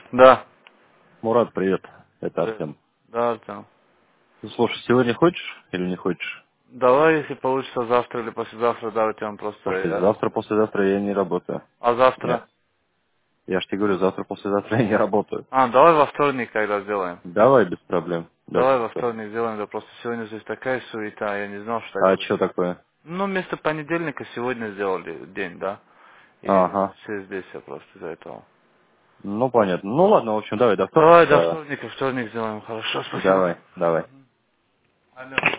Да. Мурат, привет. Это Привет. Артем. Да, Артем. Ну, слушай, сегодня хочешь или не хочешь? Давай, если получится завтра или послезавтра, да, Артем, просто Слушай, я... завтра, послезавтра я не работаю. А Нет. завтра? Я ж тебе говорю, завтра, послезавтра я не работаю. А, давай во вторник когда сделаем. Давай, без проблем. Да, Давай во всё. вторник сделаем, да просто сегодня здесь такая суета, я не знал, что так А будет. что такое? Ну, вместо понедельника сегодня сделали день, да? И Ага. все здесь я просто из-за этого. Ну, понятно. Ну, ладно, в общем, давай до Давай до вторника. вторника, вторник сделаем, хорошо, спасибо. Давай, давай. Алло.